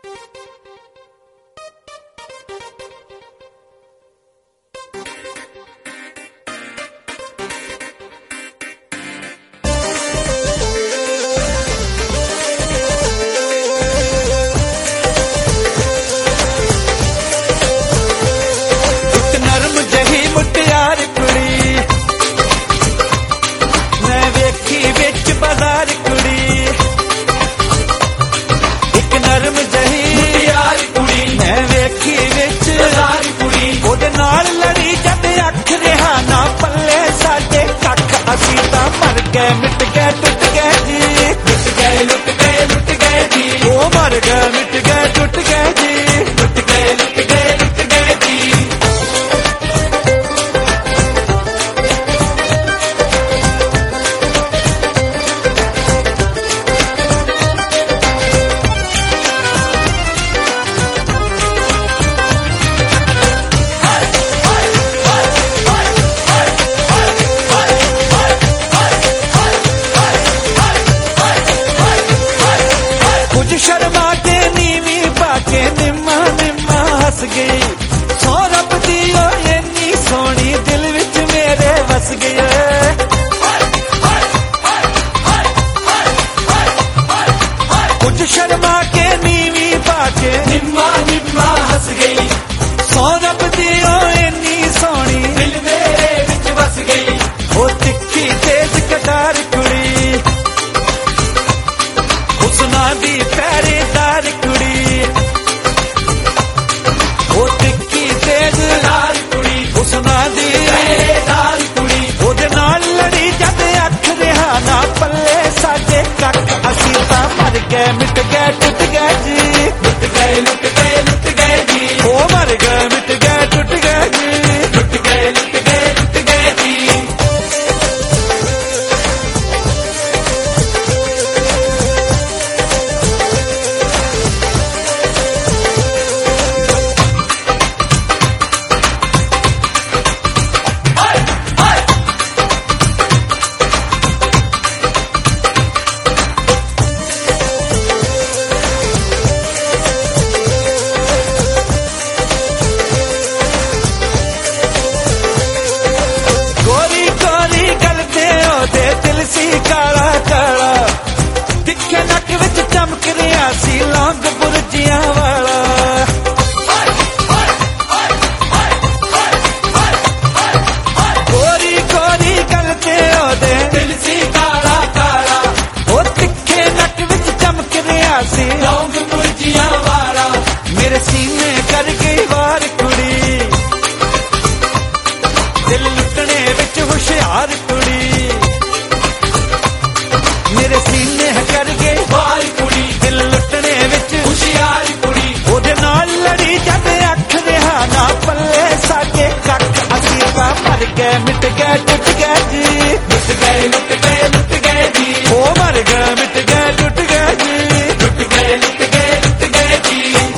मिट गए टुट गए जी, मिट गए लुट गए लुट गए जी, वो मर गए मिट गए टुट गए जी, टुट गए लुट गए लुट गए जी। शर्मा के नीवी पाके निम्मा निम्मा हस गई, सौ रब दी इन्नी सोनी दिल विच मेरे वस गई। कुछ शर्मा के नीवी पाके निम्मा निम्मा हस गई, सौ रब दी इन्नी सोनी दिल मेरे विच वस गई। वो तिखी तेज कटार कुड़ी उसना दी पहरेदार कुड़ी, वो तिखी तेज कटार कुड़ी उसना दी पहरेदार कुड़ी। ओदे नाल लड़ी जद अख रिहा ना पल्ले साडे कख, असीं तां मर गए मिट गए टुट गए जी, मिट गए लुट गए लुट गए जी, ओ मर गए मिट गए टुट गए जी, टुट गए लुट गए लुट गए जी। काला काला दिखे नक विच चमक रिहा सी लौंग बुरजियां वाला, गोरी गोरी गल ते ओदे दिल सी काला काला, ओ दिखे नक विच चमक रिहा सी लौंग बुरजियां वाला। मेरे सीने कर गई वार कुड़ी, दिल लुटने विच होशियार कुड़ी, मेरे सीने कर गए वार कुड़ी, दिल लुटने विच होशियार कुड़ी। ओदे नाल लड़ी जद अख रिहा ना पल्ले साडे कख, असीं तां मर गए मिट गए टुट गए जी, मिट गए लुट गए लुट गए जी, ओ मर गए मिट गए टुट गए जी, टुट गए लुट गए लुट गए जी।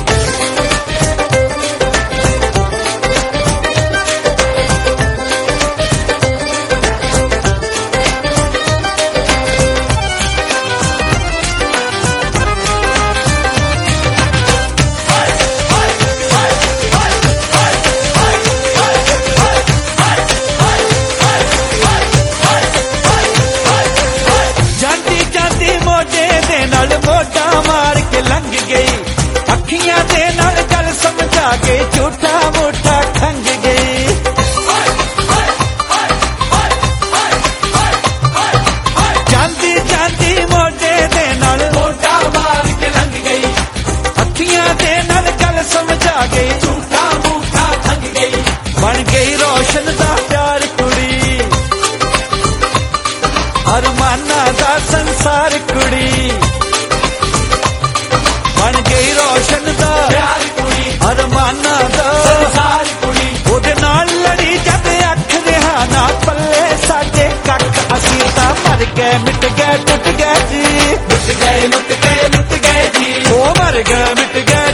मोटा मार के लंघ गई, अखियां दे नाल गल समझा के झूठा मोटा खंग गई। जांदी जांदी मोटे दे नाल मोटा मार के लंघ गई, अखियां दे नाल गल समझा के झूठा मोटा खंग गई। बन गई रोशन दा प्यार कुड़ी, अरमाना दा संसार कुड़ी, बन गई रोशन दा प्यार कुड़ी, अरमाना दा संसार कुड़ी। ओदे नाल लड़ी जद अख रिहा ना पल्ले साडे कख, असीं तां मर गए मिट गए टुट गए जी, मिट गए लुट गए लुट गए जी, ओ मर गए मिट गए